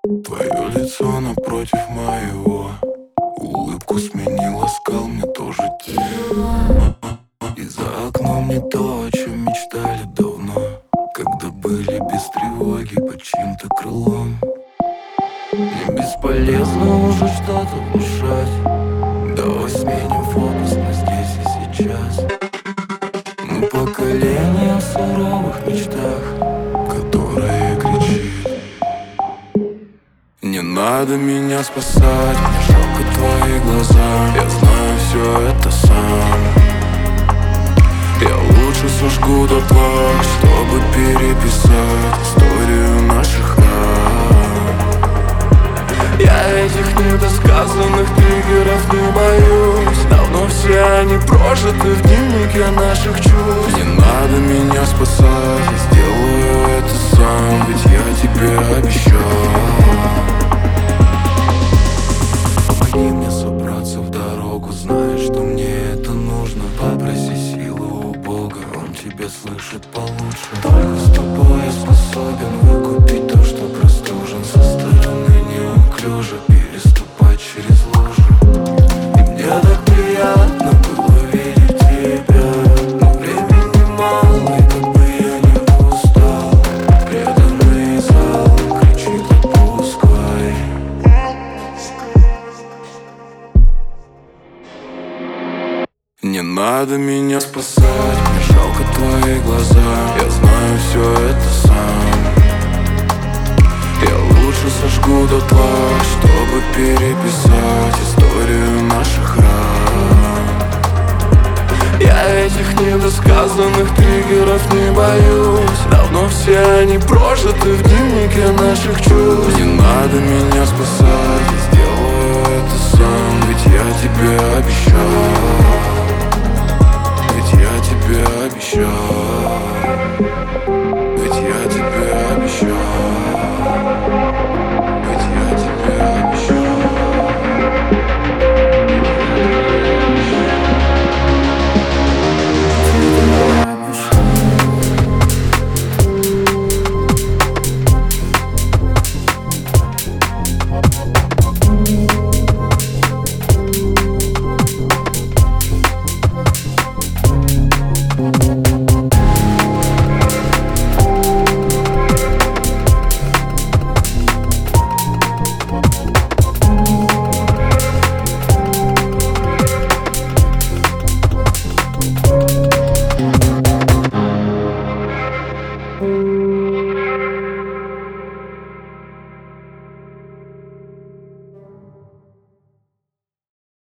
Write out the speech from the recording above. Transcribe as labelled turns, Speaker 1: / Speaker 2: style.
Speaker 1: Твое лицо напротив моего, улыбку сменил оскал, мне тоже тело. И за окном не то, о чем мечтали давно, когда были без тревоги под чьим-то крылом. Мне бесполезно уже что-то внушать. Давай сменим фокус на здесь и сейчас. Мы поколение в суровых мечтах, которое кричит: не надо меня спасать, мне жалко твои глаза. Я знаю все это сам. Я лучше сожгу дотла, чтобы переписать историю наших ран. Я этих недосказанных триггеров не боюсь. Давно все они прожиты в дневнике наших чувств. Не надо меня спасать, я сделаю это сам, ведь я тебе обещал. Помоги мне собраться в дорогу, знаешь, что мне это нужно. Попроси силы у Бога, Он тебя слышит получше. Только с тобой я способен выкупить то, что простужен. Со стороны неуклюже переступать через лужу. И мне так приятно было видеть тебя, но времени мало, и как бы я не устал. Преданный зал кричит: отпускай. Не надо меня спасать, мне жалко твои глаза. Я знаю все это сам. Я лучше сожгу дотла, чтобы переписать историю наших ран. Я этих недосказанных триггеров не боюсь. Давно все они прожиты в дневнике наших чувств. Не надо меня спасать, я сделаю это сам, ведь я тебе обещал. Ведь я тебе обещал.